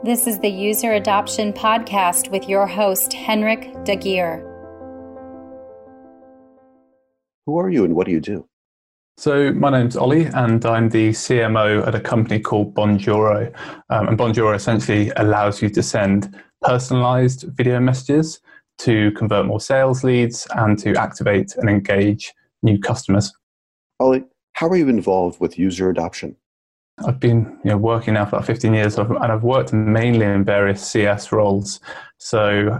This is the User Adoption Podcast with your host, Henrik Dagier. Who are you and what do you do? So my name's Ollie and I'm the CMO at a company called Bonjoro. And Bonjoro essentially allows you to send personalized video messages to convert more sales leads and to activate and engage new customers. Ollie, how are you involved with user adoption? I've been working now for about 15 years and I've worked mainly in various CS roles. So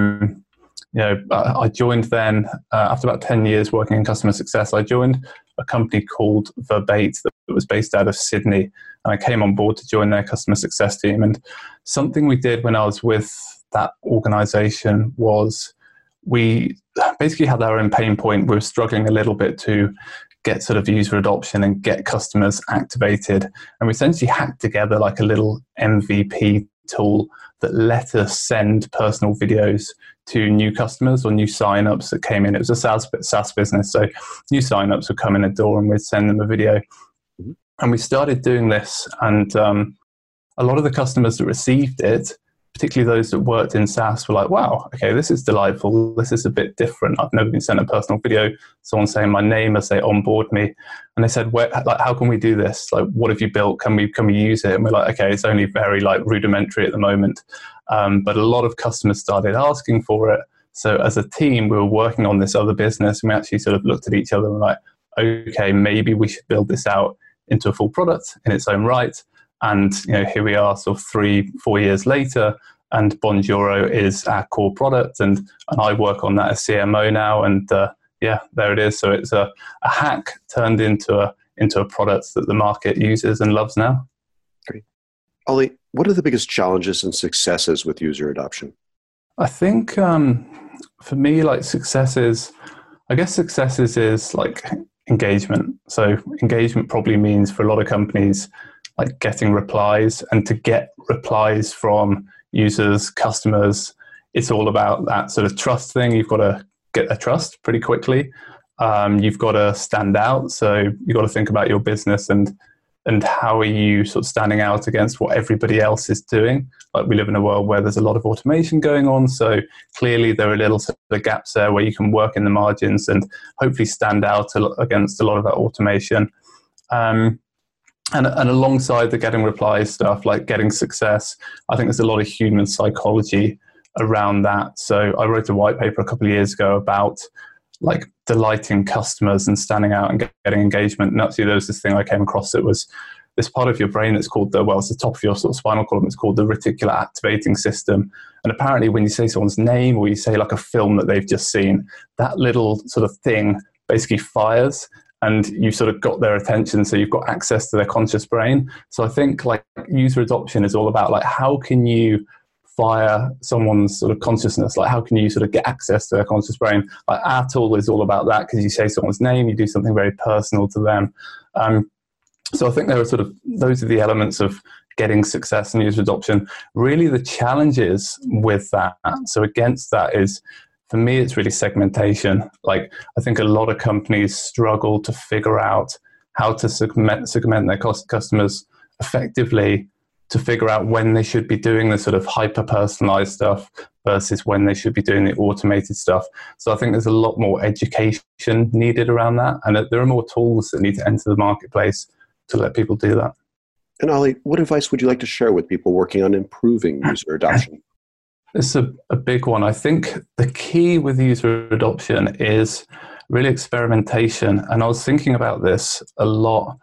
I joined then, after about 10 years working in customer success, I joined a company called Verbate that was based out of Sydney. And I came on board to join their customer success team. And something we did when I was with that organization was we basically had our own pain point. We were struggling a little bit to get sort of user adoption and get customers activated. And we essentially hacked together like a little MVP tool that let us send personal videos to new customers or new signups that came in. It was a SaaS business, so new signups would come in the door and we'd send them a video. Mm-hmm. And we started doing this, and a lot of the customers that received it, particularly those that worked in SaaS, were like, wow, okay, this is delightful. This is a bit different. I've never been sent a personal video. Someone saying my name as they onboard me. And they said, how can we do this? Like, what have you built? Can we use it? And we're like, okay, it's only very rudimentary at the moment. But a lot of customers started asking for it. So as a team, we were working on this other business, and we actually sort of looked at each other and were like, okay, maybe we should build this out into a full product in its own right. And here we are sort of 3-4 years later, and Bonjoro is our core product, and I work on that as CMO now, and there it is. So it's a hack turned into a product that the market uses and loves now. Great. Ollie, what are the biggest challenges and successes with user adoption? I think for me, successes is like engagement. So engagement probably means for a lot of companies like getting replies, and to get replies from users, customers, it's all about that sort of trust thing. You've got to get their trust pretty quickly. You've got to stand out. So you've got to think about your business and how are you sort of standing out against what everybody else is doing. Like, we live in a world where there's a lot of automation going on. So clearly there are little sort of gaps there where you can work in the margins and hopefully stand out against a lot of that automation. And alongside the getting replies stuff, like getting success, I think there's a lot of human psychology around that. So I wrote a white paper a couple of years ago about like delighting customers and standing out and getting engagement. And actually there was this thing I came across that was this part of your brain that's called it's the top of your sort of spinal column. It's called the reticular activating system. And apparently when you say someone's name or you say like a film that they've just seen, that little sort of thing basically fires. And you sort of got their attention, so you've got access to their conscious brain. So I think like user adoption is all about like how can you fire someone's sort of consciousness? Like how can you sort of get access to their conscious brain? Like our tool is all about that, because you say someone's name, you do something very personal to them. So I think there are those are the elements of getting success and user adoption. Really the challenges with that, so against that is, for me, it's really segmentation. Like, I think a lot of companies struggle to figure out how to segment their customers effectively, to figure out when they should be doing the sort of hyper-personalized stuff versus when they should be doing the automated stuff. So I think there's a lot more education needed around that, and there are more tools that need to enter the marketplace to let people do that. And Ollie, what advice would you like to share with people working on improving user adoption? It's a big one. I think the key with user adoption is really experimentation. And I was thinking about this a lot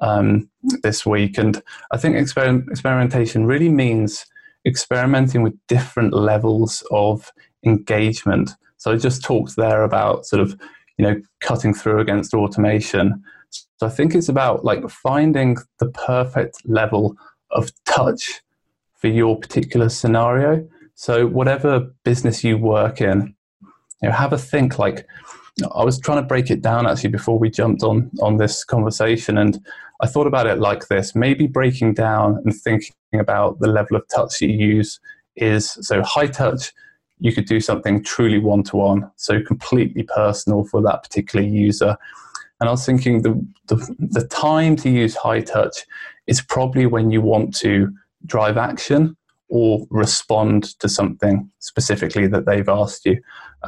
this week. And I think experimentation really means experimenting with different levels of engagement. So I just talked there about sort of, cutting through against automation. So I think it's about like finding the perfect level of touch for your particular scenario. So whatever business you work in, have a think. Like, I was trying to break it down actually before we jumped on this conversation, and I thought about it like this. Maybe breaking down and thinking about the level of touch that you use is, so high touch, you could do something truly one-to-one, so completely personal for that particular user. And I was thinking the time to use high touch is probably when you want to drive action or respond to something specifically that they've asked you.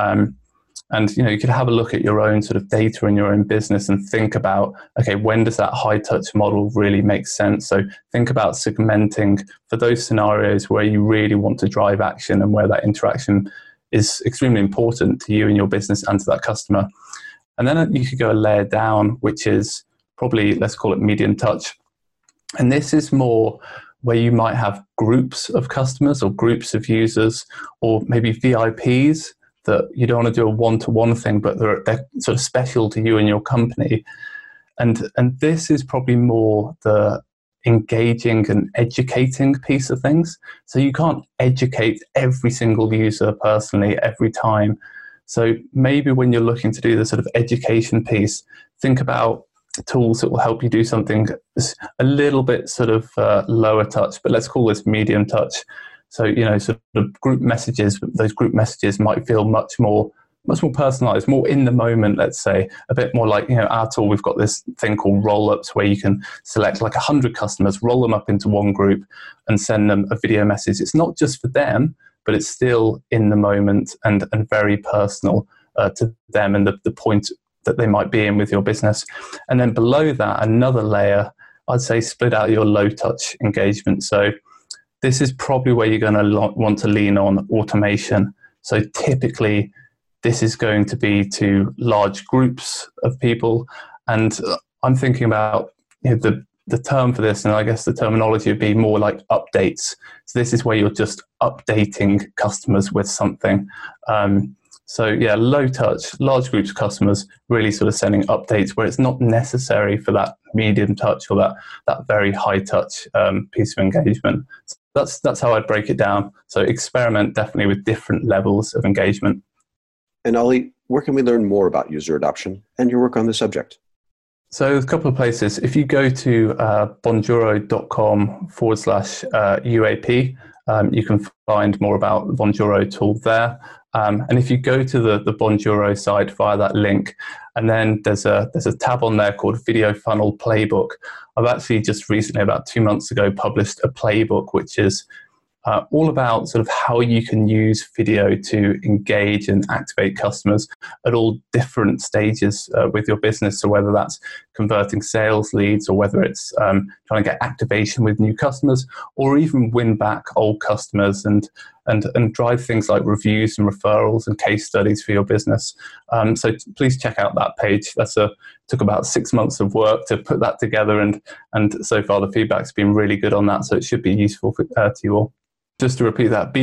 And you could have a look at your own sort of data in your own business and think about, okay, when does that high touch model really make sense? So think about segmenting for those scenarios where you really want to drive action and where that interaction is extremely important to you and your business and to that customer. And then you could go a layer down, which is probably, let's call it medium touch. And this is more where you might have groups of customers or groups of users, or maybe VIPs that you don't want to do a one-to-one thing, but they're sort of special to you and your company. And this is probably more the engaging and educating piece of things. So you can't educate every single user personally every time. So maybe when you're looking to do the sort of education piece, think about tools that will help you do something a little bit sort of lower touch, but let's call this medium touch. So, sort of group messages, those group messages might feel much more personalized, more in the moment, let's say, a bit more like, our tool, we've got this thing called roll-ups where you can select like 100 customers, roll them up into one group and send them a video message. It's not just for them, but it's still in the moment and very personal to them and the point that they might be in with your business. And then below that, another layer, I'd say split out your low touch engagement. So this is probably where you're going to want to lean on automation. So typically, this is going to be to large groups of people. And I'm thinking about the term for this, and I guess the terminology would be more like updates. So this is where you're just updating customers with something. So yeah, low touch, large groups of customers, really sort of sending updates where it's not necessary for that medium touch or that very high touch piece of engagement. So that's how I'd break it down. So experiment definitely with different levels of engagement. And Ollie, where can we learn more about user adoption and your work on the subject? So a couple of places. If you go to bonjoro.com/UAP, you can find more about the Bonjoro tool there. And if you go to the Bonjoro site via that link, and then there's a tab on there called Video Funnel Playbook. I've actually just recently, about 2 months ago, published a playbook which is all about sort of how you can use video to engage and activate customers at all different stages with your business. So whether that's converting sales leads, or whether it's trying to get activation with new customers, or even win back old customers and drive things like reviews and referrals and case studies for your business. So please check out that page. Took about 6 months of work to put that together, and so far the feedback's been really good on that. So it should be useful to you all. Just to repeat that,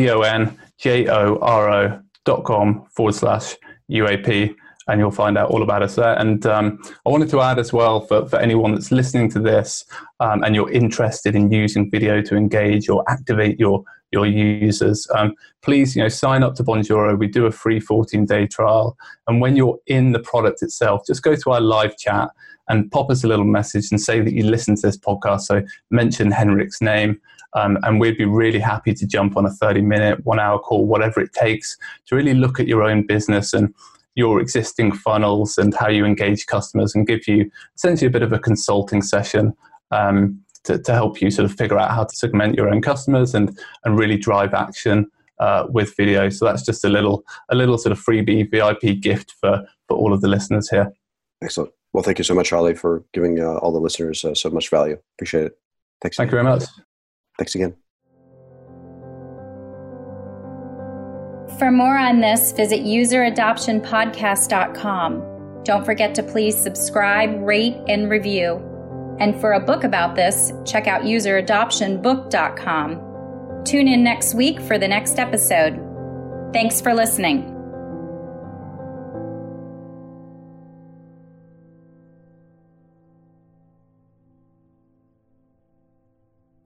bonjoro.com/UAP, and you'll find out all about us there. And I wanted to add as well, for anyone that's listening to this and you're interested in using video to engage or activate your users, please sign up to Bonjoro. We do a free 14-day trial. And when you're in the product itself, just go to our live chat and pop us a little message and say that you listen to this podcast. So mention Henrik's name. And we'd be really happy to jump on a 30-minute, 1-hour call, whatever it takes, to really look at your own business and your existing funnels and how you engage customers, and give you essentially a bit of a consulting session to help you sort of figure out how to segment your own customers and really drive action with video. So that's just a little sort of freebie VIP gift for all of the listeners here. Excellent. Well, thank you so much, Ollie, for giving all the listeners so much value. Appreciate it. Thanks. Thank you very much. Thanks again. For more on this, visit useradoptionpodcast.com. Don't forget to please subscribe, rate, and review. And for a book about this, check out useradoptionbook.com. Tune in next week for the next episode. Thanks for listening.